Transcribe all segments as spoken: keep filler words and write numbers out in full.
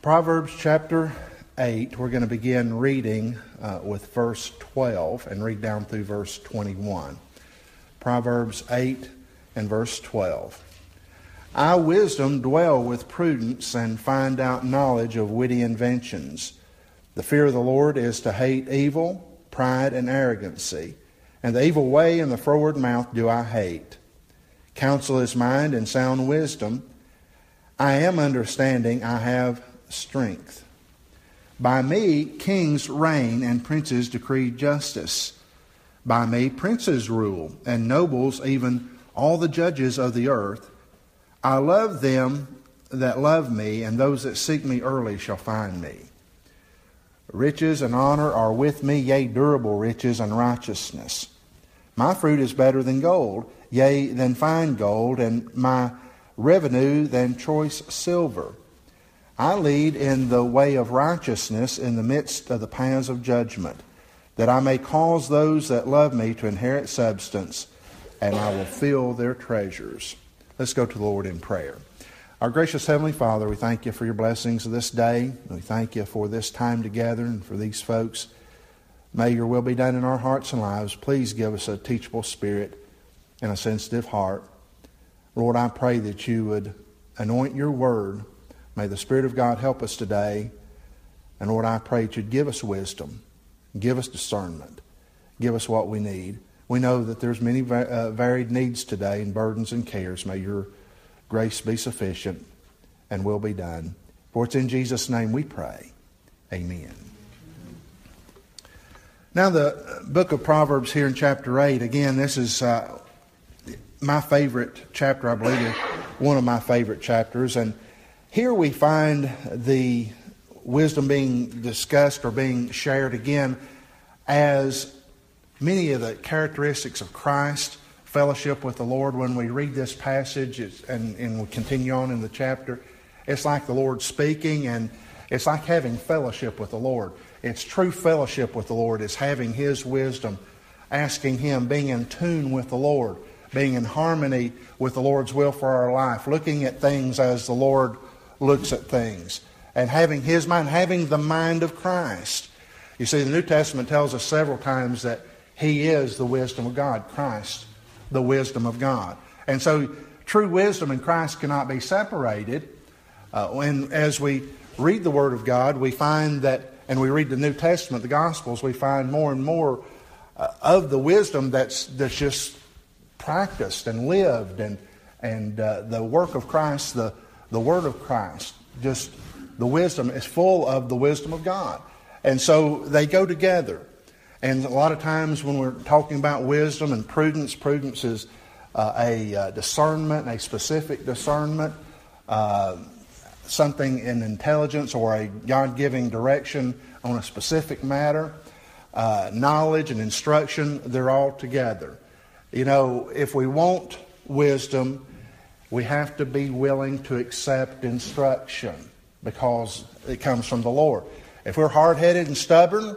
Proverbs chapter eight, we're going to begin reading uh, with verse twelve and read down through verse twenty-one. Proverbs eight and verse twelve. I, wisdom, dwell with prudence and find out knowledge of witty inventions. The fear of the Lord is to hate evil, pride, and arrogancy. And the evil way and the froward mouth do I hate. Counsel is mine and sound wisdom. I am understanding, I have strength. By me kings reign and princes decree justice. By me princes rule and nobles, even all the judges of the earth. I love them that love me, and those that seek me early shall find me. Riches and honor are with me, yea, durable riches and righteousness. My fruit is better than gold, yea, than fine gold, and my revenue than choice silver. I lead in the way of righteousness in the midst of the paths of judgment, that I may cause those that love me to inherit substance, and I will fill their treasures. Let's go to the Lord in prayer. Our gracious Heavenly Father, we thank you for your blessings of this day. We thank you for this time together and for these folks. May your will be done in our hearts and lives. Please give us a teachable spirit and a sensitive heart. Lord, I pray that you would anoint your word. May the Spirit of God help us today. And Lord, I pray that you'd give us wisdom, give us discernment, give us what we need. We know that there's many uh, varied needs today and burdens and cares. May your grace be sufficient and will be done. For it's in Jesus' name we pray. Amen. Now the book of Proverbs here in chapter eight, again, this is uh, my favorite chapter, I believe, one of my favorite chapters. And here we find the wisdom being discussed or being shared again as many of the characteristics of Christ, fellowship with the Lord. When we read this passage and, and we continue on in the chapter, it's like the Lord speaking, and it's like having fellowship with the Lord. It's true fellowship with the Lord. It's having His wisdom, asking Him, being in tune with the Lord, being in harmony with the Lord's will for our life, looking at things as the Lord looks at things, and having His mind, having the mind of Christ. You see, the New Testament tells us several times that He is the wisdom of God, Christ, the wisdom of God. And so true wisdom and Christ cannot be separated. Uh, and as we read the Word of God, we find that, and we read the New Testament, the Gospels, we find more and more uh, of the wisdom that's that's just practiced and lived, and and uh, the work of Christ, the the Word of Christ, just the wisdom is full of the wisdom of God. And so they go together. And a lot of times when we're talking about wisdom and prudence, prudence is uh, a uh, discernment, a specific discernment, uh, something in intelligence or a God-giving direction on a specific matter. Uh, knowledge and instruction, they're all together. You know, if we want wisdom, we have to be willing to accept instruction because it comes from the Lord. If we're hard-headed and stubborn,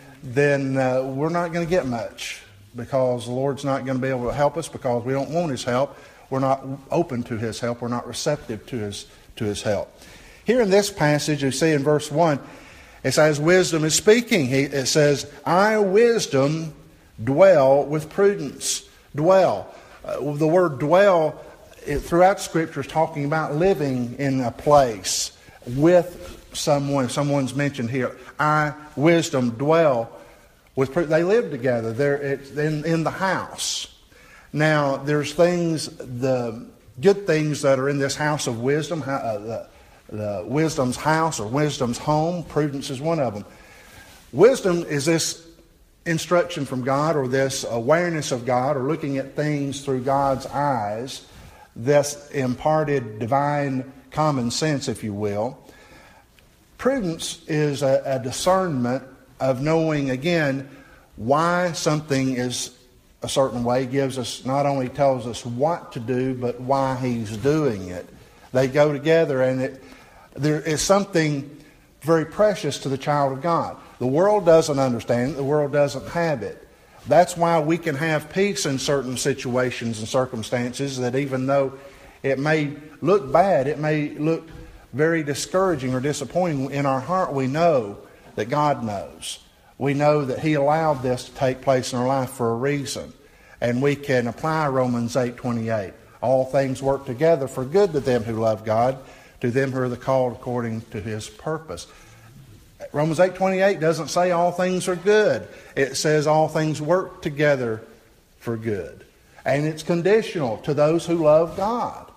then uh, we're not going to get much because the Lord's not going to be able to help us because we don't want His help. We're not open to His help. We're not receptive to His to His help. Here in this passage, you see in verse one, it says wisdom is speaking. It says, I, wisdom, dwell with prudence. Dwell. Uh, the word dwell it, throughout Scripture is talking about living in a place with someone. Someone's mentioned here. I, wisdom, dwell with prudence. They live together. They're it's in, in the house. Now, there's things, the good things that are in this house of wisdom, uh, the, the wisdom's house or wisdom's home. Prudence is one of them. Wisdom is this instruction from God or this awareness of God or looking at things through God's eyes, this imparted divine common sense, if you will. Prudence is a, a discernment of knowing, again, why something is a certain way. Gives us, not only tells us what to do, but why He's doing it. They go together, and it, there is something very precious to the child of God. The world doesn't understand it. The world doesn't have it. That's why we can have peace in certain situations and circumstances, that even though it may look bad, it may look very discouraging or disappointing. In our heart, we know that God knows. We know that He allowed this to take place in our life for a reason. And we can apply Romans eight twenty-eight. All things work together for good to them who love God, to them who are the called according to His purpose. Romans eight twenty-eight doesn't say all things are good. It says all things work together for good. And it's conditional to those who love God.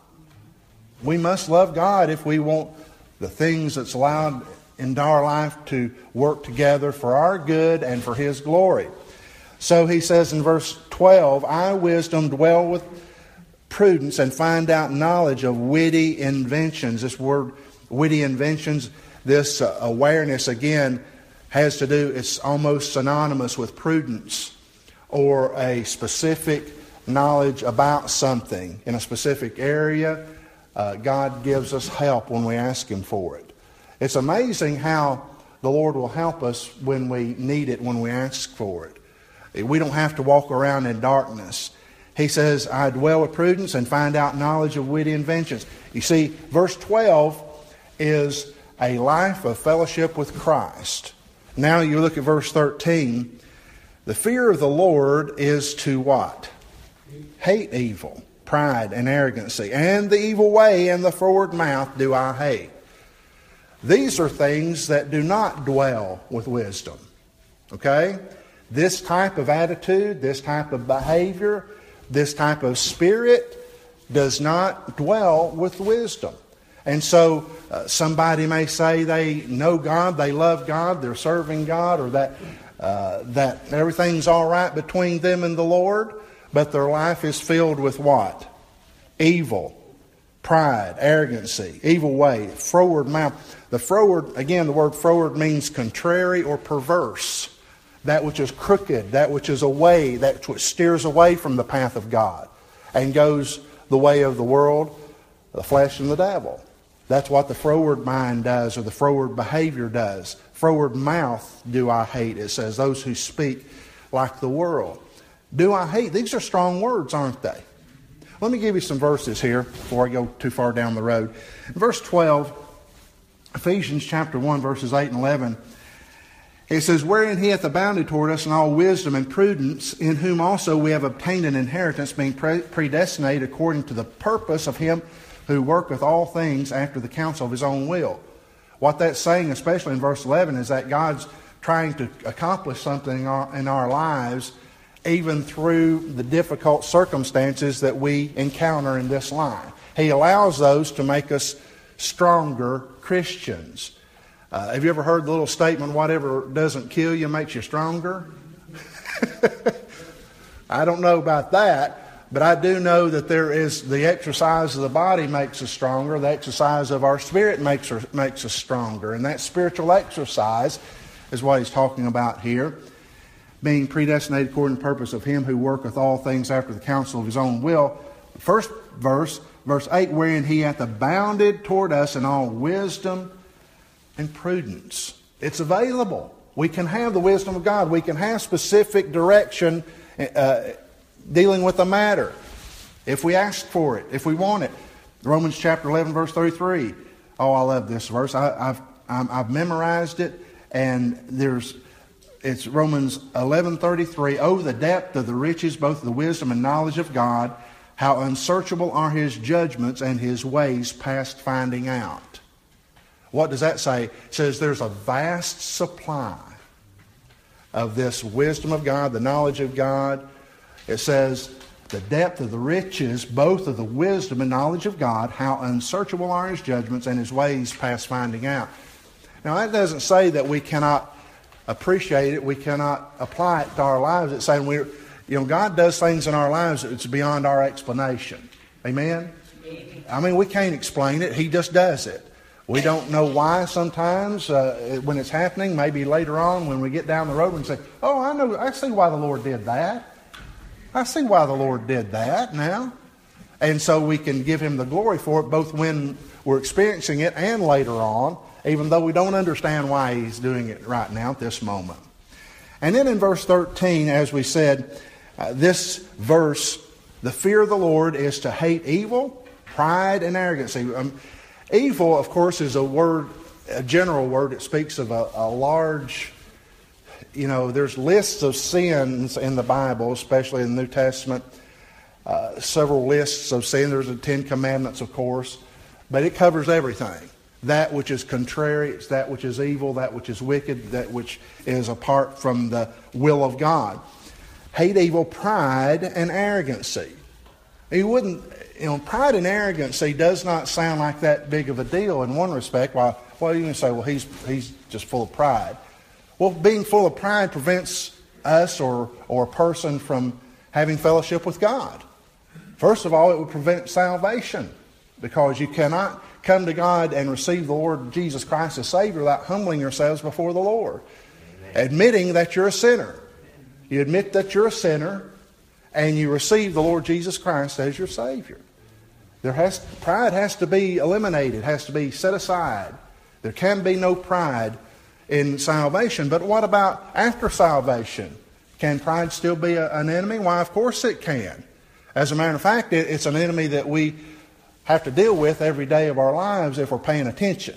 We must love God if we want the things that's allowed in our life to work together for our good and for His glory. So he says in verse twelve, I, wisdom, dwell with prudence and find out knowledge of witty inventions. This word, witty inventions, this uh, awareness, again, has to do, it's almost synonymous with prudence or a specific knowledge about something in a specific area. Uh, God gives us help when we ask Him for it. It's amazing how the Lord will help us when we need it, when we ask for it. We don't have to walk around in darkness. He says, I dwell with prudence and find out knowledge of witty inventions. You see, verse twelve is a life of fellowship with Christ. Now you look at verse thirteen. The fear of the Lord is to what? Hate evil, pride and arrogancy, and the evil way and the froward mouth do I hate. These are things that do not dwell with wisdom. Okay? This type of attitude, this type of behavior, this type of spirit does not dwell with wisdom. And so uh, somebody may say they know God, they love God, they're serving God, or that uh, that everything's all right between them and the Lord, but their life is filled with what? Evil, pride, arrogancy, evil way, froward mouth. The froward, again, the word froward means contrary or perverse. That which is crooked, that which is away, that which steers away from the path of God and goes the way of the world, the flesh, and the devil. That's what the froward mind does, or the froward behavior does. Froward mouth do I hate, it says, those who speak like the world. Do I hate? These are strong words, aren't they? Let me give you some verses here before I go too far down the road. In verse twelve, Ephesians chapter one, verses eight and eleven, it says, wherein He hath abounded toward us in all wisdom and prudence, in whom also we have obtained an inheritance, being pre- predestinated according to the purpose of Him who worketh all things after the counsel of His own will. What that's saying, especially in verse eleven, is that God's trying to accomplish something in our, in our lives, even through the difficult circumstances that we encounter in this life. He allows those to make us stronger Christians. Uh, have you ever heard the little statement, whatever doesn't kill you makes you stronger? I don't know about that, but I do know that there is the exercise of the body makes us stronger. The exercise of our spirit makes, her, makes us stronger. And that spiritual exercise is what he's talking about here. Being predestinated according to the purpose of Him who worketh all things after the counsel of His own will. First verse, verse eight, wherein He hath abounded toward us in all wisdom and prudence. It's available. We can have the wisdom of God. We can have specific direction uh, dealing with a matter if we ask for it, if we want it. Romans chapter eleven, verse thirty-three. Oh, I love this verse. I, I've I'm, I've memorized it, and there's it's Romans eleven thirty-three. Oh, the depth of the riches, both of the wisdom and knowledge of God! How unsearchable are His judgments and His ways past finding out. What does that say? It says there's a vast supply of this wisdom of God, the knowledge of God. It says the depth of the riches, both of the wisdom and knowledge of God, how unsearchable are His judgments and His ways past finding out. Now that doesn't say that we cannot appreciate it, we cannot apply it to our lives. It's saying we're, you know, God does things in our lives that's beyond our explanation. Amen? I mean, we can't explain it. He just does it. We don't know why sometimes uh, when it's happening. Maybe later on when we get down the road and say, oh, I know, I see why the Lord did that. I see why the Lord did that now. And so we can give Him the glory for it, both when we're experiencing it and later on, even though we don't understand why He's doing it right now at this moment. And then in verse thirteen, as we said, uh, this verse, the fear of the Lord is to hate evil, pride, and arrogancy. Um, Evil, of course, is a word, a general word. It speaks of a, a large, you know, there's lists of sins in the Bible, especially in the New Testament. Uh, several lists of sin. There's the Ten Commandments, of course. But it covers everything. That which is contrary, it's that which is evil, that which is wicked, that which is apart from the will of God. Hate evil, pride, and arrogancy. You wouldn't, you know, pride and arrogancy does not sound like that big of a deal in one respect. Well, well you can say, well, he's he's just full of pride. Well, being full of pride prevents us or or a person from having fellowship with God. First of all, it would prevent salvation, because you cannot come to God and receive the Lord Jesus Christ as Savior without humbling yourselves before the Lord. Amen. Admitting that you're a sinner. You admit that you're a sinner, and you receive the Lord Jesus Christ as your Savior. There has pride has to be eliminated, has to be set aside. There can be no pride in salvation. But what about after salvation? Can pride still be a, an enemy? Why, of course it can. As a matter of fact, it, it's an enemy that we have to deal with every day of our lives if we're paying attention.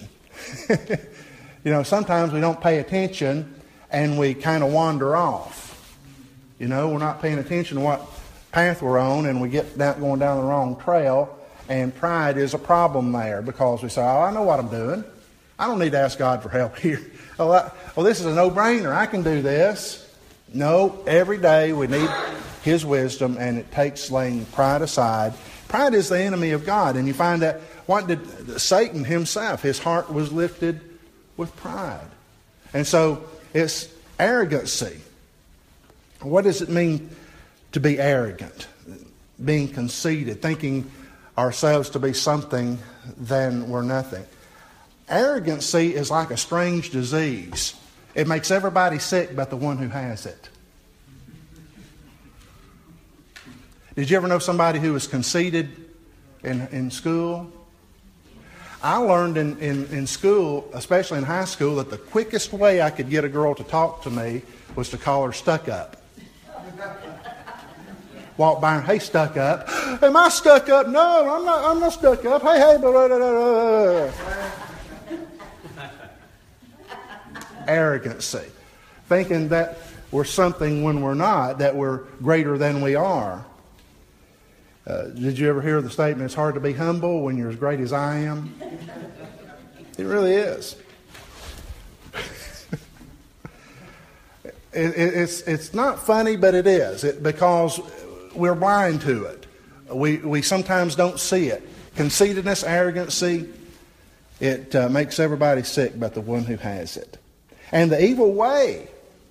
You know, sometimes we don't pay attention and we kind of wander off. You know, we're not paying attention to what path we're on, and we get down, going down the wrong trail, and pride is a problem there, because we say, oh, I know what I'm doing. I don't need to ask God for help here. Oh, I, well, this is a no-brainer. I can do this. No, every day we need His wisdom, and it takes laying pride aside. Pride is the enemy of God. And you find that, what did Satan himself, his heart was lifted with pride. And so it's arrogancy. What does it mean to be arrogant? Being conceited, thinking ourselves to be something than we're nothing. Arrogancy is like a strange disease. It makes everybody sick but the one who has it. Did you ever know somebody who was conceited in, in school? I learned in, in, in school, especially in high school, that the quickest way I could get a girl to talk to me was to call her stuck up. Walk by her, hey, stuck up. Am I stuck up? No, I'm not, I'm not stuck up. Hey, hey, blah, blah, blah, blah. Arrogancy. Thinking that we're something when we're not, that we're greater than we are. Uh, did you ever hear the statement, it's hard to be humble when you're as great as I am? It really is. it, it, it's, it's not funny, but it is, it, because we're blind to it. We, we sometimes don't see it. Conceitedness, arrogancy, it uh, makes everybody sick but the one who has it. And the evil way,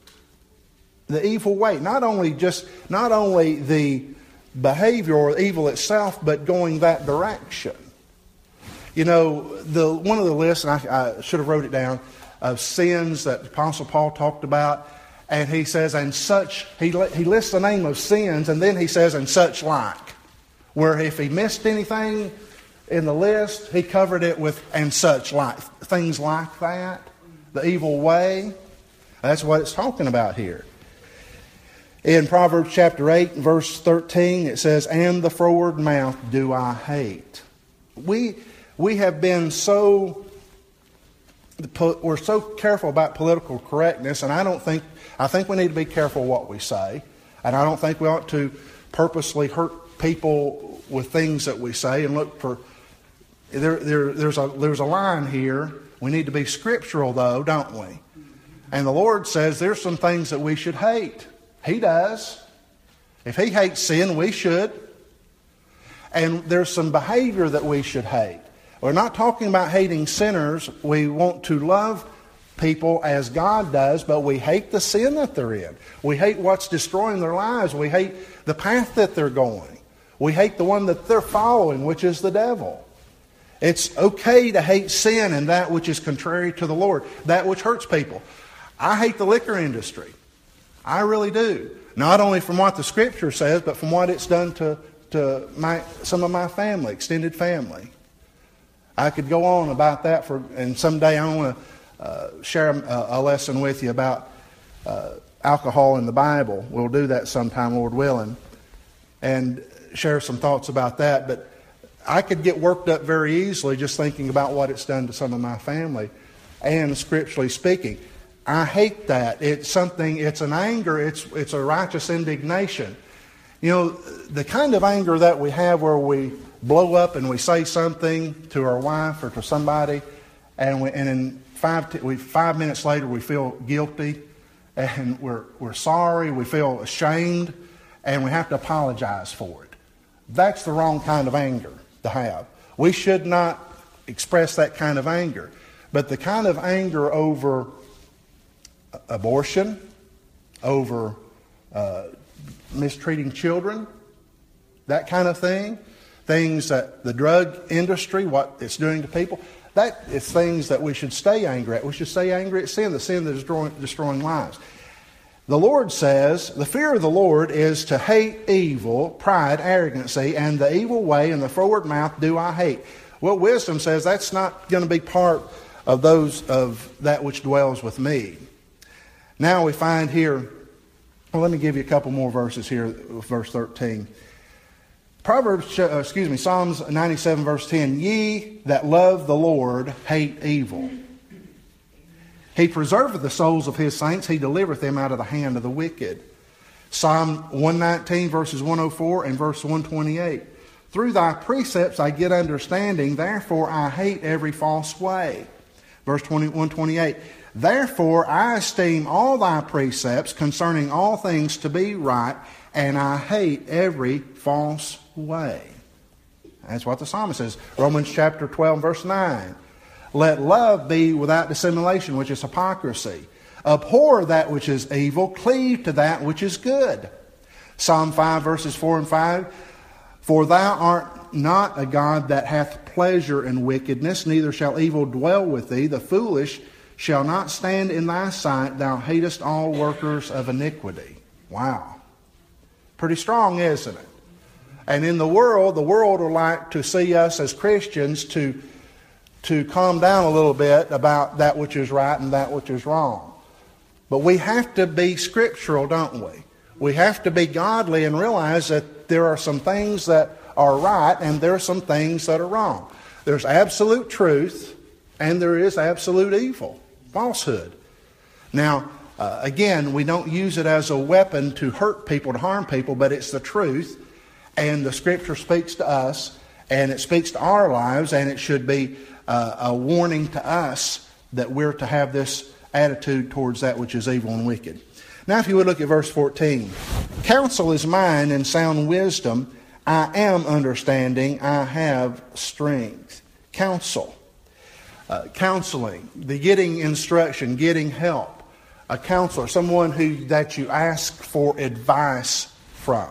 the evil way, not only just, not only the behavior or evil itself, but going that direction. You know, the one of the lists, and I, I should have wrote it down, of sins that Apostle Paul talked about, and he says, and such, he, he lists the name of sins, and then he says, and such like. Where if he missed anything in the list, he covered it with, and such like. Things like that. The evil way. That's what it's talking about here. In Proverbs chapter eight, verse thirteen, it says, and the froward mouth do I hate. We we have been so, we're so careful about political correctness, and I don't think, I think we need to be careful what we say. And I don't think we ought to purposely hurt people with things that we say and look for, there, there, there's a, there's a line here. We need to be scriptural though, don't we? And the Lord says there's some things that we should hate. He does. If He hates sin, we should. And there's some behavior that we should hate. We're not talking about hating sinners. We want to love people as God does, but we hate the sin that they're in. We hate what's destroying their lives. We hate the path that they're going. We hate the one that they're following, which is the devil. It's okay to hate sin and that which is contrary to the Lord, that which hurts people. I hate the liquor industry. I really do. Not only from what the Scripture says, but from what it's done to, to my, some of my family, extended family. I could go on about that, for, and someday I want to uh, share a, a lesson with you about uh, alcohol in the Bible. We'll do that sometime, Lord willing, and share some thoughts about that. But I could get worked up very easily just thinking about what it's done to some of my family, and scripturally speaking. I hate that. It's something, it's an anger, it's it's a righteous indignation. You know, the kind of anger that we have where we blow up and we say something to our wife or to somebody, and we, and in five t- we, five minutes later we feel guilty, and we're we're sorry, we feel ashamed, and we have to apologize for it. That's the wrong kind of anger to have. We should not express that kind of anger. But the kind of anger over abortion, over uh, mistreating children, that kind of thing, things that the drug industry, what it's doing to people, that is things that we should stay angry at. We should stay angry at sin, the sin that is destroying, destroying lives. The Lord says, the fear of the Lord is to hate evil, pride, arrogancy, and the evil way and the forward mouth do I hate. Well, wisdom says that's not going to be part of those of that which dwells with me. Now we find here, well, let me give you a couple more verses here, verse thirteen. Proverbs, uh, excuse me, Psalms ninety-seven, verse ten. Ye that love the Lord hate evil. He preserveth the souls of his saints. He delivereth them out of the hand of the wicked. Psalm one nineteen, verses one oh four and verse one twenty-eight. Through thy precepts I get understanding, therefore I hate every false way. Verse one twenty-eight. Therefore I esteem all thy precepts concerning all things to be right, and I hate every false way. That's what the psalmist says. Romans chapter twelve, verse nine. Let love be without dissimulation, which is hypocrisy. Abhor that which is evil, cleave to that which is good. Psalm five, verses four and five. For thou art not a God that hath pleasure in wickedness, neither shall evil dwell with thee. The foolish shall not stand in thy sight. Thou hatest all workers of iniquity. Wow. Pretty strong, isn't it? And in the world, the world would like to see us as Christians to, to calm down a little bit about that which is right and that which is wrong. But we have to be scriptural, don't we? We have to be godly and realize that there are some things that are right and there are some things that are wrong. There's absolute truth and there is absolute evil, falsehood. Now, uh, again, we don't use it as a weapon to hurt people, to harm people, but it's the truth. And the Scripture speaks to us, and it speaks to our lives, and it should be uh, a warning to us that we're to have this attitude towards that which is evil and wicked. Now, if you would look at verse fourteen. Counsel is mine and sound wisdom. I am understanding. I have strength. Counsel. Uh, counseling. The getting instruction, getting help. A counselor, someone who that you ask for advice from.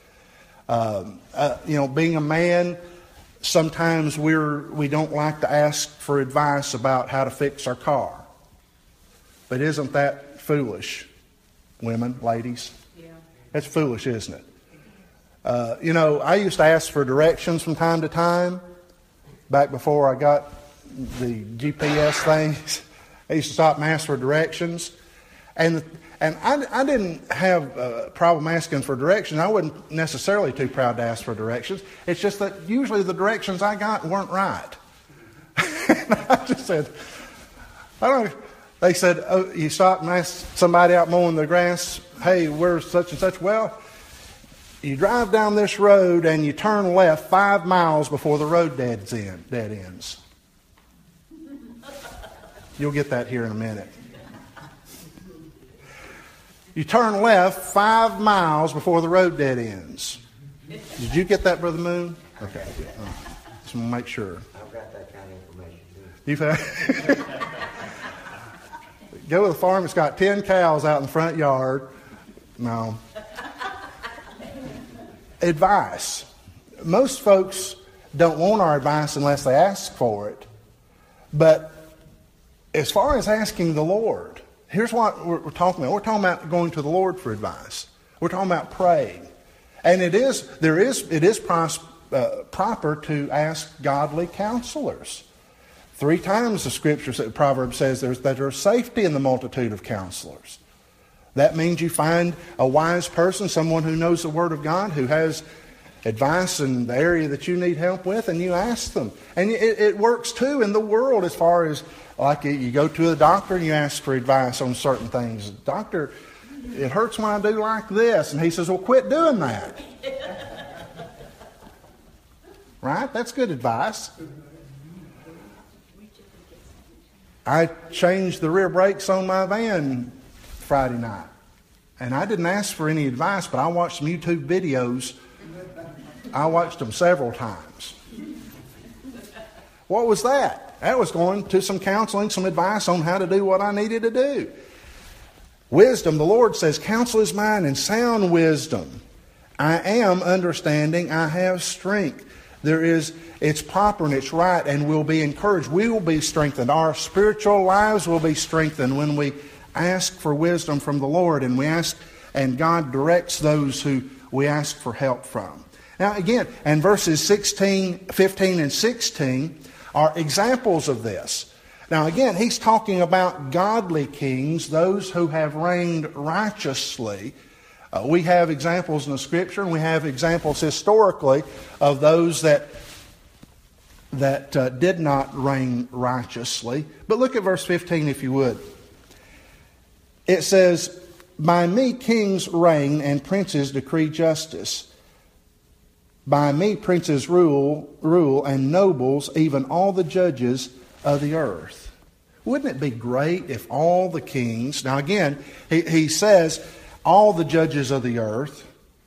Um, uh, you know, being a man, sometimes we're we don't like to ask for advice about how to fix our car. But isn't that foolish, women, ladies? Yeah. That's foolish, isn't it? Uh, you know, I used to ask for directions from time to time, back before I got the G P S things. I used to stop and ask for directions. And and I, I didn't have a problem asking for directions. I wasn't necessarily too proud to ask for directions. It's just that usually the directions I got weren't right. And I just said, I don't. They said, oh, you stop and ask somebody out mowing the grass, hey, where's such and such? Well, you drive down this road and you turn left five miles before the road dead end, dead ends. You'll get that here in a minute. You turn left five miles before the road dead ends. Did you get that, Brother Moon? Okay. Uh, just want to make sure. I've got that kind of information too. You've had... Go to the farm, it's got ten cows out in the front yard. No. Advice. Most folks don't want our advice unless they ask for it. But as far as asking the Lord, here's what we're, we're talking about. We're talking about going to the Lord for advice. We're talking about praying. And it is there is it is pros, uh, proper to ask godly counselors. Three times the Scripture, the Proverbs says there's, that there's safety in the multitude of counselors. That means you find a wise person, someone who knows the Word of God, who has advice in the area that you need help with, and you ask them. And it, it works too in the world as far as, like, you go to a doctor and you ask for advice on certain things. Doctor, it hurts when I do like this. And he says, well, quit doing that. Right? That's good advice. I changed the rear brakes on my van Friday night. And I didn't ask for any advice, but I watched some YouTube videos. I watched them several times. What was that? That was going to some counseling, some advice on how to do what I needed to do. Wisdom, the Lord says, counsel is mine and sound wisdom. I am understanding, I have strength. There is, it's proper and it's right, and we'll be encouraged. We will be strengthened. Our spiritual lives will be strengthened when we ask for wisdom from the Lord, and we ask, and God directs those who we ask for help from. Now again, and verses sixteen, fifteen, and sixteen are examples of this. Now again, he's talking about godly kings, those who have reigned righteously. Uh, we have examples in the Scripture, and we have examples historically of those that that uh, did not reign righteously. But look at verse fifteen, if you would. It says, by me kings reign and princes decree justice. By me princes rule, rule and nobles, even all the judges of the earth. Wouldn't it be great if all the kings, now again, he, he says, all the judges of the earth,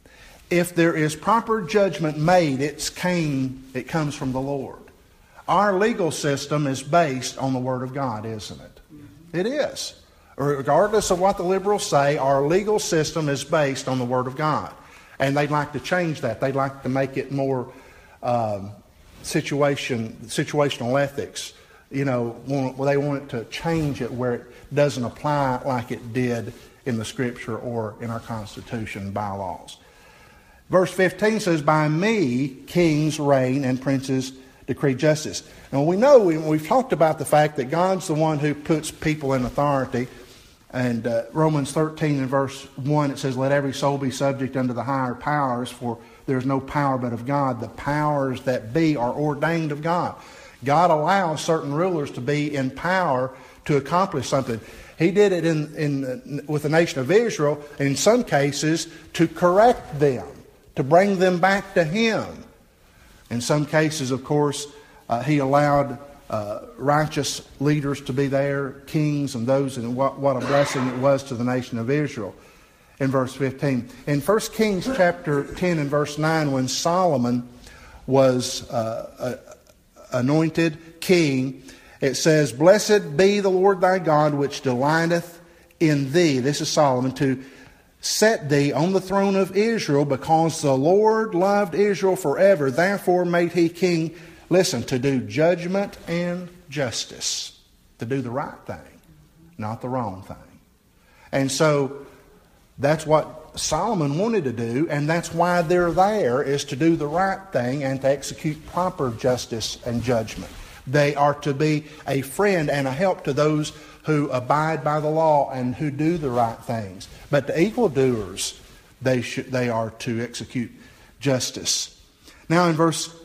if there is proper judgment made, it's came, it comes from the Lord. Our legal system is based on the Word of God, isn't it? It is. Regardless of what the liberals say, our legal system is based on the Word of God. And they'd like to change that. They'd like to make it more um, situation, situational ethics. You know, want, they want it to change it where it doesn't apply like it did in the Scripture or in our Constitution bylaws. Verse fifteen says, by me kings reign and princes decree justice. Now we know, we, we've talked about the fact that God's the one who puts people in authority. And uh, Romans thirteen and verse one, it says, let every soul be subject unto the higher powers, for there is no power but of God. The powers that be are ordained of God. God allows certain rulers to be in power to accomplish something. He did it in, in with the nation of Israel, in some cases, to correct them, to bring them back to Him. In some cases, of course, uh, He allowed uh, righteous leaders to be there, kings and those, and what, what a blessing it was to the nation of Israel. In verse fifteen. In First Kings chapter ten and verse nine, when Solomon was uh, anointed king, it says, blessed be the Lord thy God, which delighteth in thee. This is Solomon, to set thee on the throne of Israel, because the Lord loved Israel forever. Therefore made he king, listen, to do judgment and justice. To do the right thing, not the wrong thing. And so that's what Solomon wanted to do, and that's why they're there, is to do the right thing and to execute proper justice and judgment. They are to be a friend and a help to those who abide by the law and who do the right things. But the evildoers, they should, they are to execute justice. Now in verse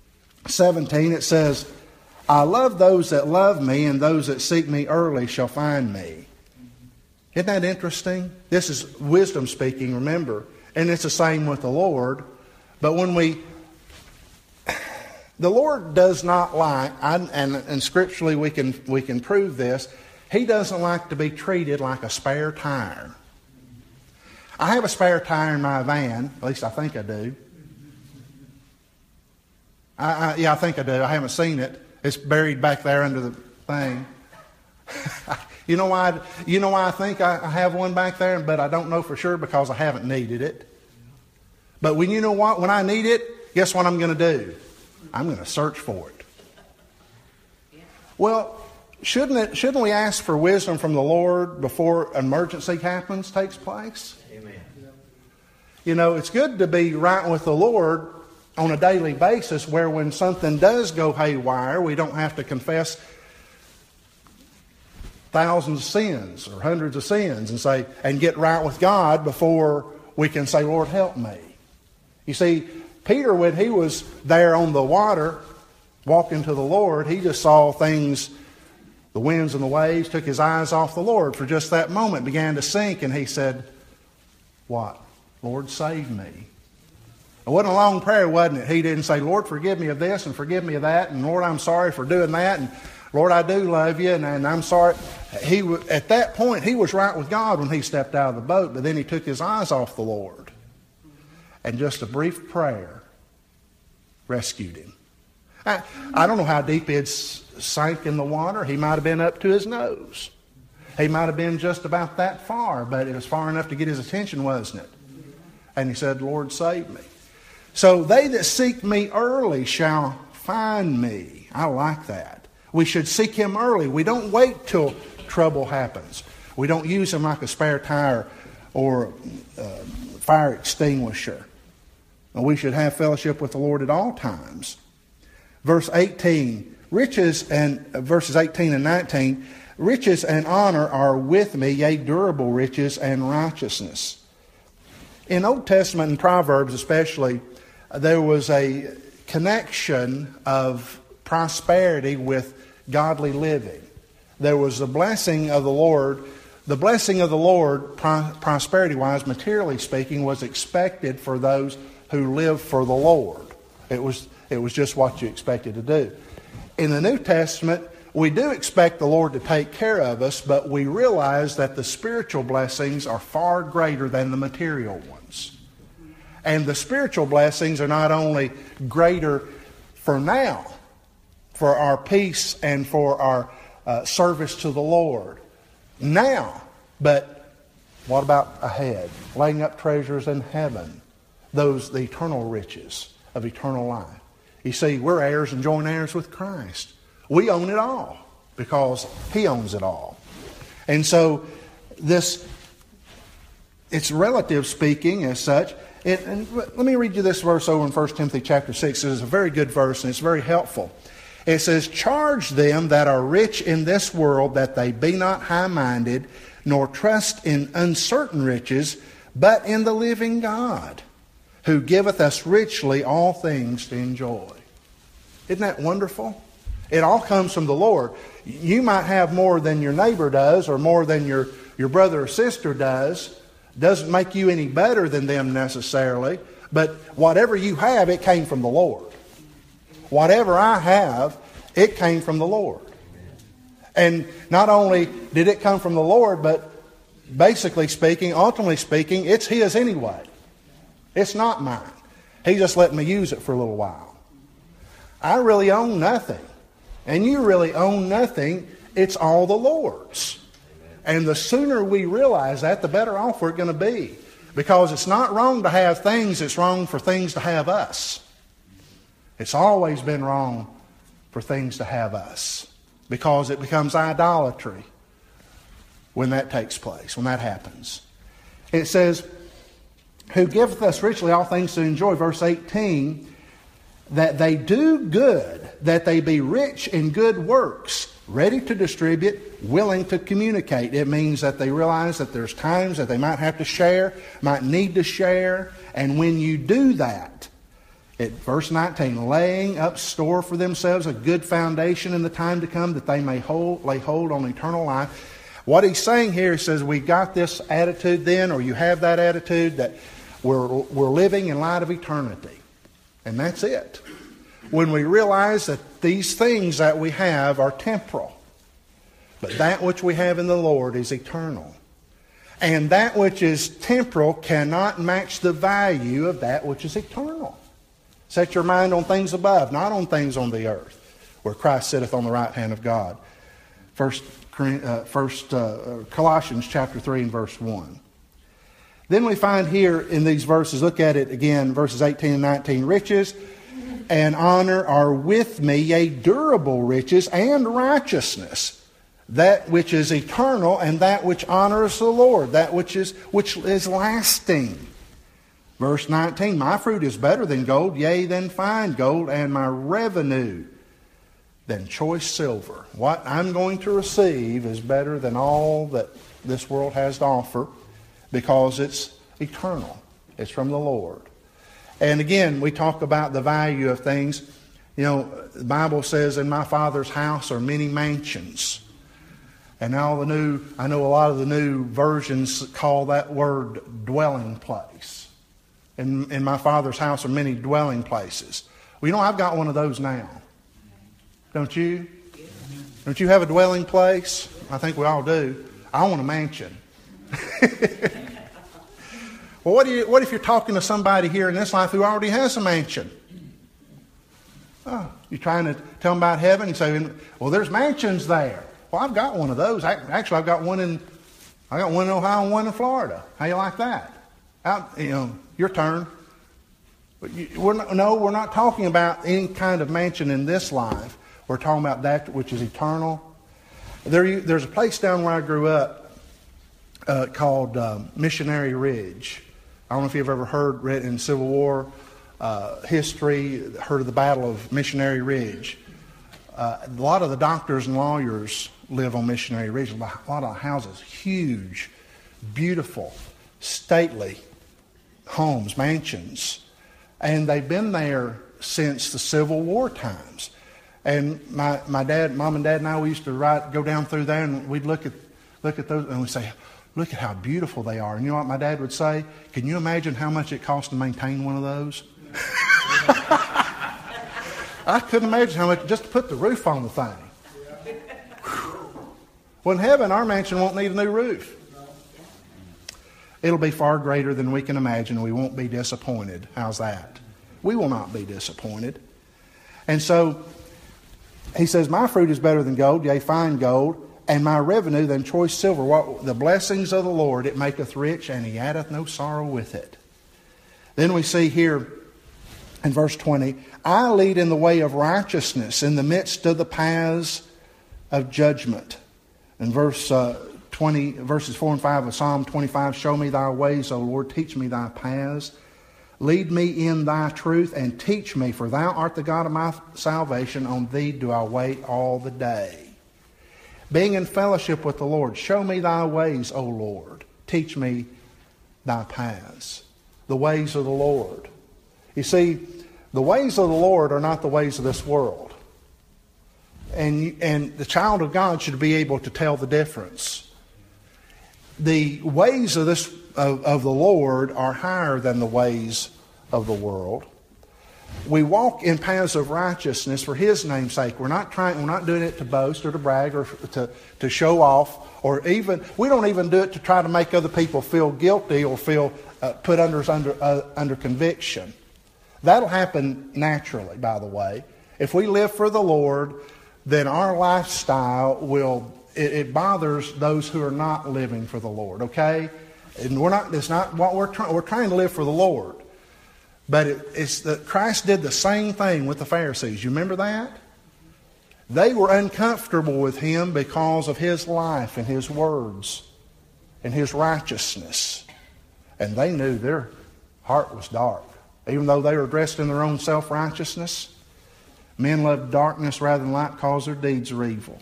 seventeen it says, I love those that love me, and those that seek me early shall find me. Isn't that interesting? This is wisdom speaking, remember. And it's the same with the Lord. But when we... The Lord does not like, and, and scripturally we can, we can prove this, He doesn't like to be treated like a spare tire. I have a spare tire in my van, at least I think I do. I, I, yeah, I think I do. I haven't seen it. It's buried back there under the thing. You know why? You know why I think I, I have one back there, but I don't know for sure, because I haven't needed it. But when you know what, when I need it, guess what I'm going to do? I'm going to search for it. Well, shouldn't it? Shouldn't we ask for wisdom from the Lord before an emergency happens, takes place? Amen. You know, it's good to be right with the Lord on a daily basis, where when something does go haywire, we don't have to confess thousands of sins or hundreds of sins and say, and get right with God before we can say, Lord, help me. You see, Peter, when he was there on the water, walking to the Lord, he just saw things, the winds and the waves, took his eyes off the Lord for just that moment, began to sink, and he said, what? Lord, save me. It wasn't a long prayer, wasn't it? He didn't say, Lord, forgive me of this and forgive me of that, and Lord, I'm sorry for doing that, and Lord, I do love you, and, and I'm sorry. He At that point, he was right with God when he stepped out of the boat, but then he took his eyes off the Lord. And just a brief prayer rescued him. I, I don't know how deep it sank in the water. He might have been up to his nose. He might have been just about that far, but it was far enough to get his attention, wasn't it? And he said, Lord, save me. So they that seek me early shall find me. I like that. We should seek him early. We don't wait till trouble happens. We don't use him like a spare tire or uh, fire extinguisher. And we should have fellowship with the Lord at all times. Verse eighteen, riches and uh, verses eighteen and nineteen, riches and honor are with me, yea, durable riches and righteousness. In Old Testament and Proverbs especially, there was a connection of prosperity with godly living. There was the blessing of the Lord. The blessing of the Lord, prosperity-wise, materially speaking, was expected for those who live for the Lord. It was, it was just what you expected to do. In the New Testament, we do expect the Lord to take care of us, but we realize that the spiritual blessings are far greater than the material ones. And the spiritual blessings are not only greater for now, for our peace and for our uh, service to the Lord now, but what about ahead? Laying up treasures in heaven, those the eternal riches of eternal life. You see, we're heirs and joint heirs with Christ. We own it all because He owns it all. And so this, it's relative speaking as such. It, and let me read you this verse over in First Timothy chapter six. It is a very good verse and it's very helpful. It says, charge them that are rich in this world that they be not high-minded, nor trust in uncertain riches, but in the living God, who giveth us richly all things to enjoy. Isn't that wonderful? It all comes from the Lord. You might have more than your neighbor does or more than your, your brother or sister does. Doesn't make you any better than them necessarily. But whatever you have, it came from the Lord. Whatever I have, it came from the Lord. And not only did it come from the Lord, but basically speaking, ultimately speaking, it's His anyway. It's not mine. He just let me use it for a little while. I really own nothing. And you really own nothing. It's all the Lord's. And the sooner we realize that, the better off we're going to be. Because it's not wrong to have things, it's wrong for things to have us. It's always been wrong for things to have us. Because it becomes idolatry when that takes place, when that happens. It says, who giveth us richly all things to enjoy, verse eighteen, that they do good, that they be rich in good works, ready to distribute, willing to communicate. It means that they realize that there's times that they might have to share, might need to share, and when you do that, at verse nineteen, laying up store for themselves a good foundation in the time to come, that they may hold, lay hold on eternal life. What he's saying here, he says, we've got this attitude then, or you have that attitude, that we're, we're living in light of eternity. And that's it. When we realize that these things that we have are temporal, but that which we have in the Lord is eternal. And that which is temporal cannot match the value of that which is eternal. Set your mind on things above, not on things on the earth, where Christ sitteth on the right hand of God. First, uh, first uh, Colossians chapter three and verse one. Then we find here in these verses, look at it again, verses eighteen and nineteen, riches and honor are with me, yea, durable riches and righteousness, that which is eternal and that which honors the Lord, that which is which is lasting. Verse nineteen, my fruit is better than gold, yea, than fine gold, and my revenue than choice silver. What I'm going to receive is better than all that this world has to offer, because it's eternal. It's from the Lord. And again, we talk about the value of things. You know, the Bible says, in my Father's house are many mansions. And all the new, I know a lot of the new versions call that word dwelling place. In, in my Father's house are many dwelling places. Well, you know, I've got one of those now. Don't you? Don't you have a dwelling place? I think we all do. I want a mansion. Well, what, do you, what if you're talking to somebody here in this life who already has a mansion? Oh, you're trying to tell them about heaven and say, well, there's mansions there. Well, I've got one of those. Actually, I've got one in, I got one in Ohio and one in Florida. How you like that? Out, you know, your turn. But you, we're not, no, we're not talking about any kind of mansion in this life. We're talking about that which is eternal. There, there's a place down where I grew up uh, called um, Missionary Ridge. I don't know if you've ever heard, read in Civil War uh, history, heard of the Battle of Missionary Ridge. Uh, a lot of the doctors and lawyers live on Missionary Ridge. A lot of houses, huge, beautiful, stately homes, mansions. And they've been there since the Civil War times. And my, my dad, mom and dad and I, we used to ride, go down through there and we'd look at look at those and we'd say, look at how beautiful they are. And you know what my dad would say? Can you imagine how much it costs to maintain one of those? I couldn't imagine how much just to put the roof on the thing. Well, in heaven, our mansion won't need a new roof. It'll be far greater than we can imagine. We won't be disappointed. How's that? We will not be disappointed. And so he says, my fruit is better than gold, yea, fine gold, and my revenue than choice silver. What, the blessings of the Lord, it maketh rich, and he addeth no sorrow with it. Then we see here in verse twenty, I lead in the way of righteousness in the midst of the paths of judgment. In verse uh, twenty, verses four and five of Psalm twenty-five, show me thy ways, O Lord, teach me thy paths. Lead me in thy truth and teach me, for thou art the God of my salvation. On thee do I wait all the day. Being in fellowship with the Lord, show me thy ways, O Lord. Teach me thy paths. The ways of the Lord. You see, the ways of the Lord are not the ways of this world. And, and the child of God should be able to tell the difference. The ways of this Of, of the Lord are higher than the ways of the world. We walk in paths of righteousness for His name's sake. We're not trying. We're not doing it to boast or to brag or to, to show off, or even we don't even do it to try to make other people feel guilty or feel uh, put under under uh, under conviction. That'll happen naturally. By the way, if we live for the Lord, then our lifestyle will it, it bothers those who are not living for the Lord. Okay. And we're not, it's not what we're trying, we're trying to live for the Lord. But it, it's that Christ did the same thing with the Pharisees. You remember that? They were uncomfortable with Him because of His life and His words and His righteousness. And they knew their heart was dark. Even though they were dressed in their own self-righteousness, men love darkness rather than light because their deeds are evil.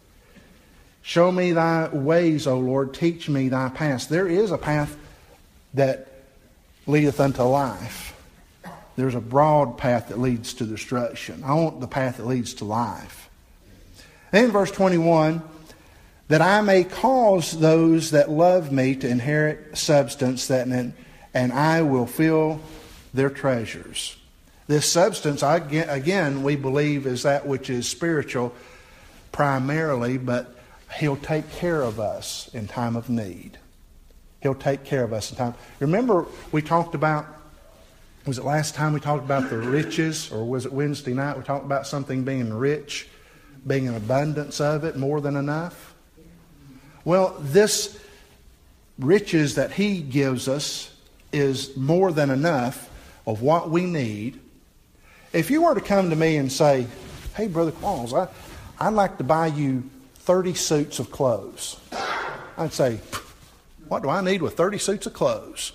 Show me thy ways, O Lord. Teach me thy paths. There is a path that leadeth unto life. There's a broad path that leads to destruction. I want the path that leads to life. Then verse twenty-one, that I may cause those that love me to inherit substance, that and I will fill their treasures. This substance, again, we believe is that which is spiritual primarily, but He'll take care of us in time of need. He'll take care of us in time. Remember, we talked about, was it last time we talked about the riches, or was it Wednesday night? We talked about something being rich, being an abundance of it, more than enough. Well, this riches that He gives us is more than enough of what we need. If you were to come to me and say, hey, Brother Qualls, I, I'd like to buy you thirty suits of clothes. I'd say, what do I need with thirty suits of clothes?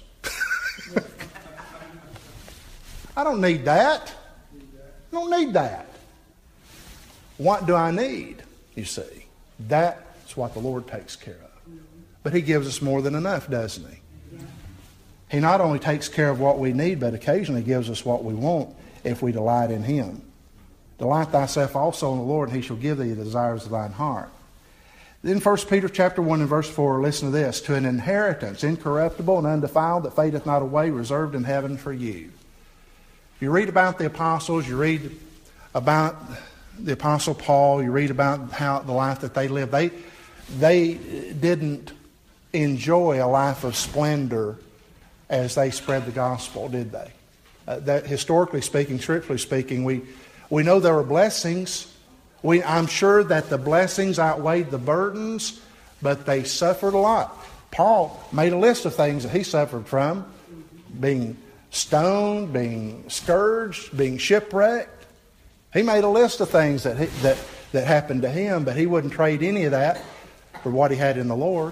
I don't need that. I don't need that. What do I need? You see, that's what the Lord takes care of. But He gives us more than enough, doesn't He? He not only takes care of what we need, but occasionally gives us what we want if we delight in Him. Delight thyself also in the Lord, and He shall give thee the desires of thine heart. Then First Peter chapter one and verse four, listen to this. To an inheritance incorruptible and undefiled that fadeth not away, reserved in heaven for you. You read about the apostles, you read about the Apostle Paul, you read about how the life that they lived. They, they didn't enjoy a life of splendor as they spread the gospel, did they? Uh, that historically speaking, scripturally speaking, we we know there were blessings. We I'm sure that the blessings outweighed the burdens, but they suffered a lot. Paul made a list of things that he suffered from: being stoned, being scourged, being shipwrecked. He made a list of things that he, that that happened to him, but he wouldn't trade any of that for what he had in the Lord.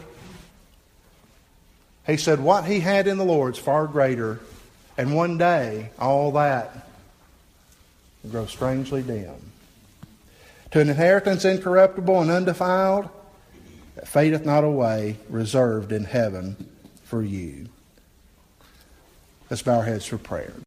He said what he had in the Lord is far greater, and one day all that will grow strangely dim. To an inheritance incorruptible and undefiled, that fadeth not away, reserved in heaven for you. Let's bow our heads for prayer.